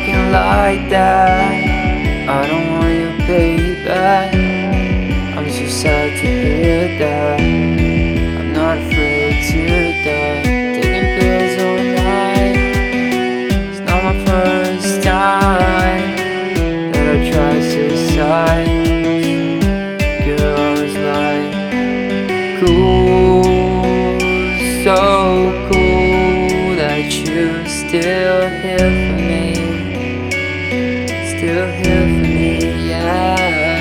talking like that. I don't want you, baby. I'm so sad to hear that. I'm not afraid to die. Taking pills all night. It's not my first time that I try suicide. Girl, I was like, cool, so cool that you still here for me. Still here for me, yeah.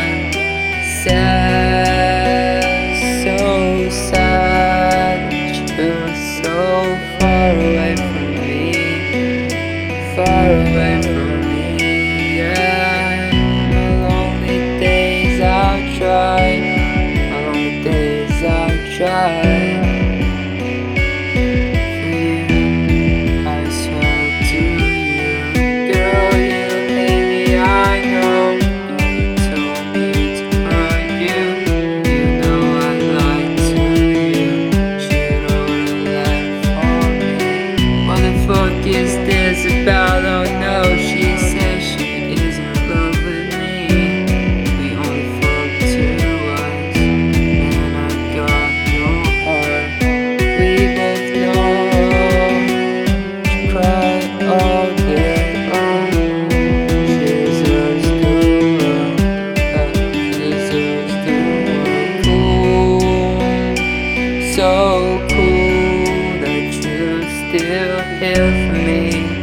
Sad, so sad that you're so far away from me. Far away from me, yeah. My lonely days I'll try. My lonely days I'll try. Fuck is this about? Oh no, she says she isn't in love with me. We only fuck twice, and I got no heart. We both know she cried all day long. She deserves the world, she deserves the world. Cool, so cool that you're still here for me,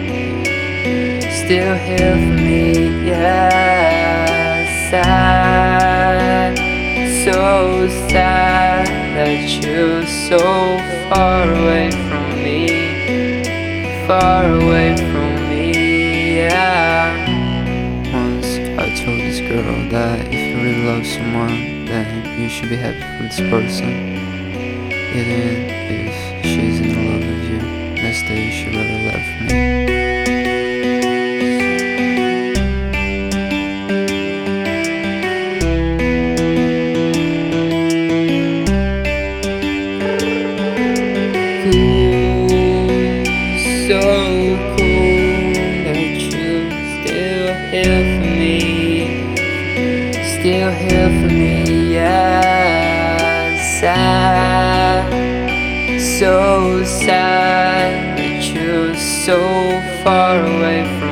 still here for me, yeah. Sad, so sad that you're so far away from me, far away from me, yeah. Once I told this girl that if you really love someone, then you should be happy for this person, even if she's in love with you. Next day she wrote a letter for me. Cool, so cool that you're still here for me. Still here for me, yeah. Sad, so sad that you're so far away from